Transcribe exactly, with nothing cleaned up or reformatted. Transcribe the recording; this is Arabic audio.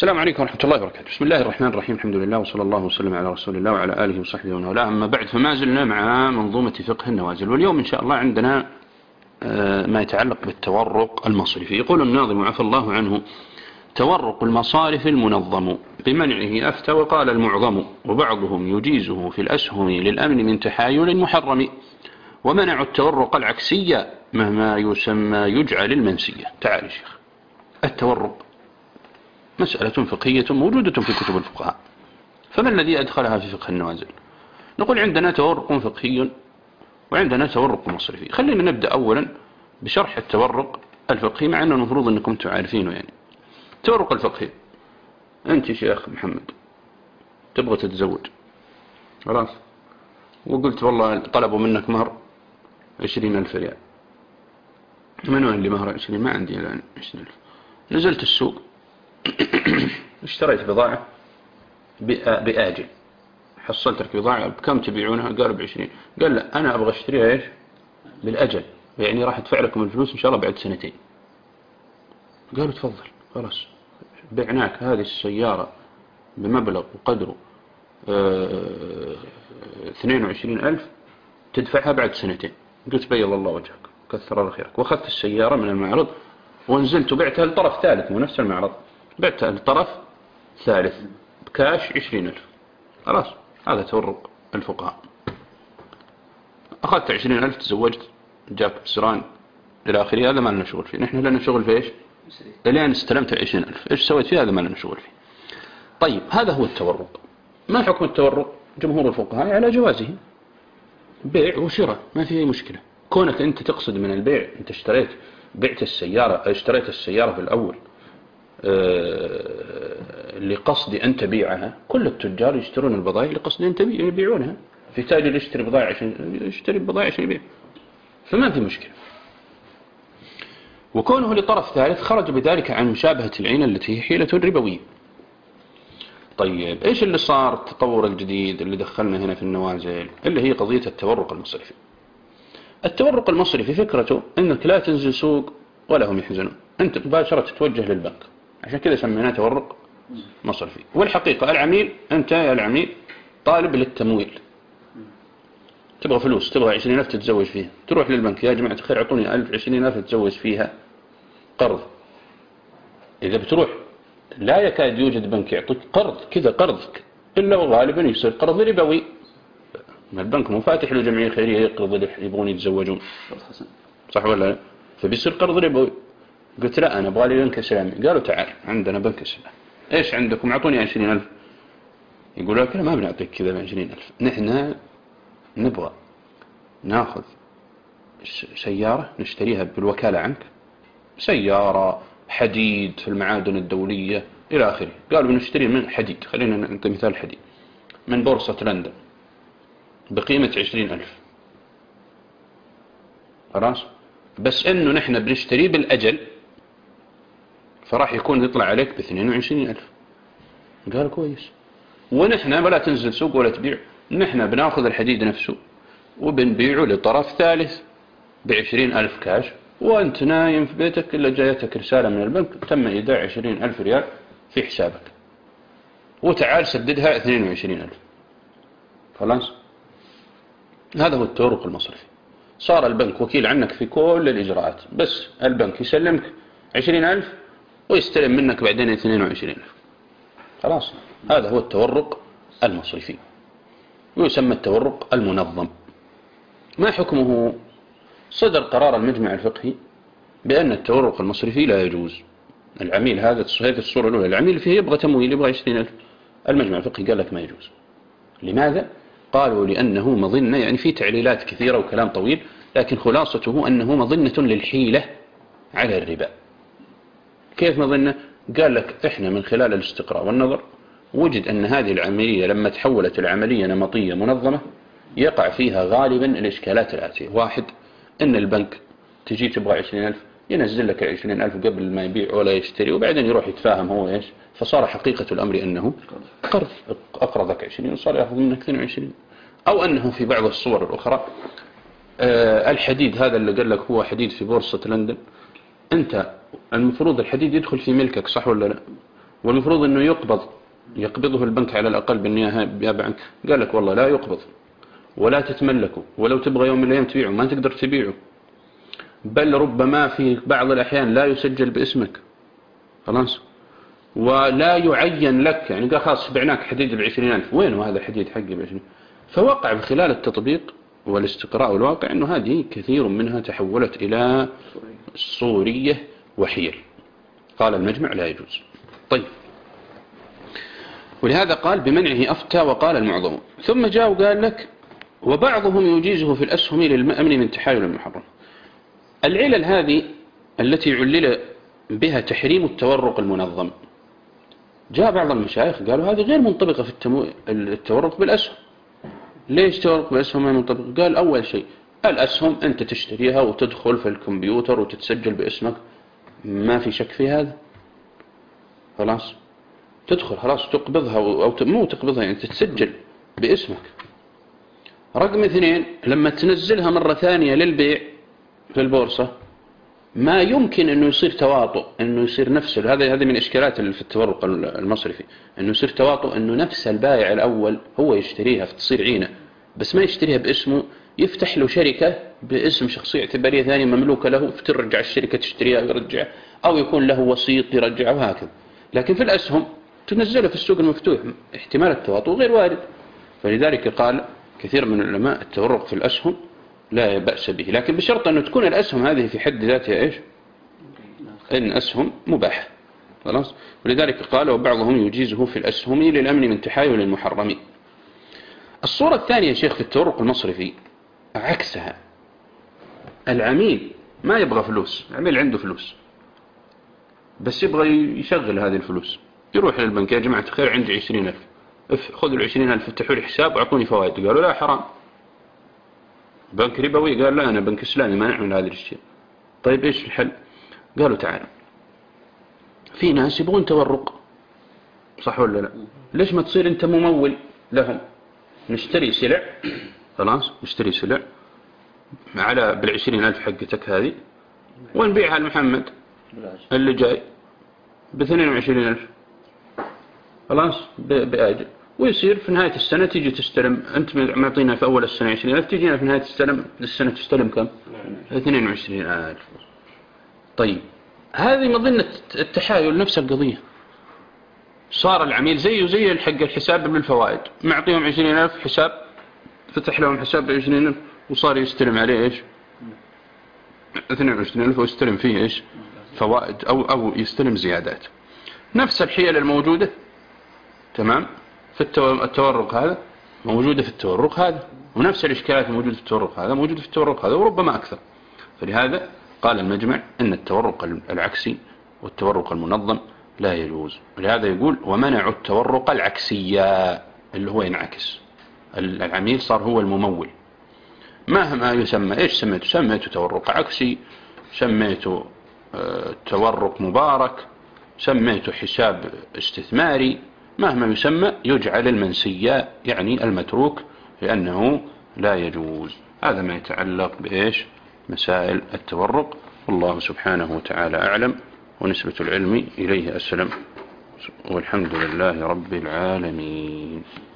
السلام عليكم ورحمة الله وبركاته. بسم الله الرحمن الرحيم. الحمد لله وصلى الله وسلم على رسول الله وعلى آله وصحبه ومن والاه. أما بعد، فما زلنا مع منظومة فقه النوازل، واليوم إن شاء الله عندنا ما يتعلق بالتورق المصرفي. يقول الناظم عفى الله عنه: تورق المصارف المنظم بمنعه أفتى وقال المعظم، وبعضهم يجيزه في الأسهم للأمن من تحايل محرم، ومنعوا التورق العكسية مهما يسمى يجعل المنسية. تعال يا شيخ، التورق مسألة فقهية موجودة في كتب الفقهاء، فما الذي أدخلها في فقه النوازل؟ نقول عندنا تورق فقهي وعندنا تورق مصرفي. خلينا نبدأ أولا بشرح التورق الفقهي، مع أنه المفروض أنكم تعرفينه. يعني التورق الفقهي، أنت شيخ محمد تبغى تتزوج، خلاص، وقلت والله طلبوا منك مهر عشرين ألف ريال. من وين اللي مهر عشرين؟ ما عندي الآن عشرين ألف. نزلت السوق اشتريت بضاعة بآجل، حصلت لك بضاعة بكم تبيعونها؟ قالوا بعشرين. قال لا، أنا أبغى اشتريها إيش؟ بالأجل، يعني راح أدفع لكم الفلوس إن شاء الله بعد سنتين. قالوا تفضل، خلاص بعناك هذه السيارة بمبلغ وقدره اه اثنين وعشرين ألف، تدفعها بعد سنتين. قلت بيض الله وجهك، كثر الله خيرك. وأخذت السيارة من المعرض ونزلت وبعتها لطرف ثالث، مو نفس المعرض، بعتها لطرف ثالث بكاش عشرين ألف. خلاص، هذا تورق الفقهاء. أخذت عشرين ألف، تزوجت، جاك بسران إلى آخره، هذا ما لنا شغل فيه. نحن لنا شغل في إيش؟ الآن استلمت عشرين ألف، إيش سويت فيه؟ هذا ما لنا شغل فيه. طيب، هذا هو التورق. ما حكم التورق؟ جمهور الفقهاء على جوازه، بيع وشراء، ما في أي مشكلة. كونك أنت تقصد من البيع، أنت اشتريت بعت السيارة، اشتريت السيارة في الأول أه لقصد أن تبيعها. كل التجار يشترون البضائع لقصد أن يبيعونها. في تاجر يشتري بضائع عشان يشتري بضائع عشان يبيع، فما في مشكلة. وكونه لطرف ثالث خرج بذلك عن مشابهة العين التي هي حيلة ربوية. طيب، إيش اللي صار التطور الجديد اللي دخلنا هنا في النوازل؟ اللي هي قضية التورق المصرفي. التورق المصرفي فكرته أنك لا تنزل سوق ولا هم يحزنون، أنت مباشرة تتوجه للبنك، عشان كذا سميناه تورق مصرفي. والحقيقة العميل، أنت يا العميل طالب للتمويل، تبغى فلوس، تبغى عشرين ألف تتزوج فيها، تروح للبنك: يا جماعة الخير أعطوني ألف عشرين ألف تتزوج فيها قرض. إذا بتروح لا يكاد يوجد بنك يعطيك قرض كذا قرض، إلا وغالبا يصير قرض ربوي. البنك مو فاتح له جمعية خيرية يقرض اللي يبغون يتزوجون، صح ولا لا؟ فبيصير قرض ربوي. قلت لا، أنا أبغى لي بنك إسلامي. قالوا تعال عندنا بنك إسلامي. إيش عندكم؟ أعطوني عشرين ألف. يقول لك لا، ما بنعطيك كذا بعشرين ألف، نحن نبغى ناخذ سيارة نشتريها بالوكالة عنك، سيارة حديد في المعادن الدولية إلى آخره. قالوا بنشتري من حديد، خلينا نعطي مثال حديد، من بورصة لندن بقيمة عشرين ألف. خلاص، بس إنه نحن بنشتريه بالأجل، فراح يكون يطلع عليك باثنين وعشرين ألف. قال كويس. ونحن ولا تنزل سوق ولا تبيع، نحن بناخذ الحديد نفسه وبنبيعه لطرف ثالث بعشرين ألف كاش، وأنت نايم في بيتك إلا جايتك رسالة من البنك: تم إيداع عشرين ألف ريال في حسابك، وتعال سددها اثنين وعشرين ألف. خلاص، هذا هو التورق المصرفي. صار البنك وكيل عنك في كل الإجراءات، بس البنك يسلمك عشرين ألف ويستلم منك بعدين اثنين وعشرين ألف. خلاص، هذا هو التورق المصرفي، ويسمى التورق المنظم. ما حكمه؟ صدر قرار المجمع الفقهي بأن التورق المصرفي لا يجوز. العميل هذا، هذه الصورة الأولى، العميل فيه يبغى تمويل، يبغى عشرين ألف، المجمع الفقهي قال لك ما يجوز. لماذا؟ قالوا لأنه مظنة، يعني في تعليلات كثيرة وكلام طويل، لكن خلاصته أنه مظنة للحيلة على الربا. كيف مظنة؟ قال لك إحنا من خلال الاستقراء والنظر وجد أن هذه العملية لما تحولت العملية نمطية منظمة يقع فيها غالبا الإشكالات الآتية: واحد، أن البنك تجي تبغى عشرين ألف، ينزل لك عشرين ألف قبل ما يبيع ولا يشتري، وبعدين يروح يتفاهم هو إيش، فصار حقيقة الأمر أنه قرض، أقرضك عشرين وصار يأخذ منك اثنين وعشرين. أو أنه في بعض الصور الأخرى آه الحديد هذا اللي قال لك هو حديد في بورصة لندن، أنت المفروض الحديد يدخل في ملكك، صح ولا لا؟ والمفروض أنه يقبض يقبضه البنك على الأقل بالنيابة عنك. قال لك والله لا يقبض ولا تتملكه، ولو تبغى يوم من الأيام تبيعه ما تقدر تبيعه، بل ربما في بعض الأحيان لا يسجل باسمك خلاص، ولا يعين لك، يعني قال خلاص بعناك حديد بعشرين ألف، وين هذا الحديد حقي بعشرين؟ فوقع خلال التطبيق والاستقراء والواقع أنه هذه كثير منها تحولت إلى صورية وحيل. قال المجمع لا يجوز. طيب، ولهذا قال بمنعه أفتى وقال المعظم. ثم جاء وقال لك وبعضهم يجيزه في الأسهم للمأمن من تحايل المحرم. العلل هذه التي علل بها تحريم التورق المنظم، جاء بعض المشايخ قالوا هذه غير منطبقة في التمو... التورق بالأسهم. ليش تورق بالأسهم ما منطبق؟ قال أول شيء الأسهم أنت تشتريها وتدخل في الكمبيوتر وتتسجل باسمك، ما في شك في هذا، خلاص تدخل خلاص تقبضها أو مو تقبضها يعني تتسجل باسمك. رقم اثنين، لما تنزلها مرة ثانية للبيع في البورصة ما يمكن أنه يصير تواطؤ، أنه يصير نفس هذا هذا من إشكالات في التورق المصرفي، أنه يصير تواطؤ، أنه نفس البائع الأول هو يشتريها فتصير عينة، بس ما يشتريها باسمه، يفتح له شركة باسم شخصية اعتبارية ثانية مملوكة له، فترجع الشركة تشتريها ويرجع، أو يكون له وسيط يرجع وهكذا. لكن في الأسهم تنزلها في السوق المفتوح، احتمال التواطؤ غير وارد. فلذلك قال كثير من العلماء التورق في الأسهم لا بأس به، لكن بشرط أن تكون الأسهم هذه في حد ذاتها إيش؟ إن أسهم مباحة، خلاص. ولذلك قال وبعضهم يجيزه في الأسهم للأمن من تحايل المحرمين. الصورة الثانية يا شيخ في التورق المصرفي عكسها. العميل ما يبغى فلوس، العميل عنده فلوس بس يبغى يشغل هذه الفلوس، يروح للبنك يا جماعة الخير عندي عشرين ألف، خذوا العشرين ألف افتحوا لي حساب وأعطوني فوائد. قالوا لا حرام، بنك ربوي. قال لا أنا بنك إسلامي ما نعمل هذا الشيء. طيب إيش الحل؟ قالوا تعالوا في ناس يبغون تورق، صح ولا لا؟ ليش ما تصير أنت ممول لهم؟ نشتري سلع، خلاص نشتري سلع على بالعشرين ألف حقتك هذه ونبيعها لمحمد اللي جاي باثنين وعشرين ألف، خلاص بآجل، ويصير في نهاية السنة تيجي تستلم، أنت معطينا في أول السنة عشرين ألف، تيجينا في نهاية السنة السنة تستلم كم؟ اثنين وعشرين ألف. طيب هذه مظنة التحايل نفس القضية. صار العميل زيه زي الحق الحساب بالفوائد، معطيهم عشرين ألف حساب، فتح لهم حساب بعشرين ألف وصار يستلم عليه إيش؟ اثنين وعشرين ألف ويستلم فيه إيش؟ فوائد أو أو يستلم زيادات. نفس الحيل الموجودة تمام في التورق هذا موجودة في التورق هذا، ونفس الإشكالات الموجودة في التورق هذا موجودة في التورق هذا وربما أكثر. فلهذا قال المجمع أن التورق العكسي والتورق المنظم لا يجوز. ولهذا يقول ومنعوا التورق العكسية اللي هو ينعكس، العميل صار هو الممول مهما يسمى. إيش سميته؟ سميته تورق عكسي، سميته اه تورق مبارك، سميته حساب استثماري، مهما يسمى يجعل المنسية يعني المتروك، لأنه لا يجوز. هذا ما يتعلق بإيش؟ مسائل التورق. والله سبحانه وتعالى أعلم، ونسبة العلم إليه أسلم، والحمد لله رب العالمين.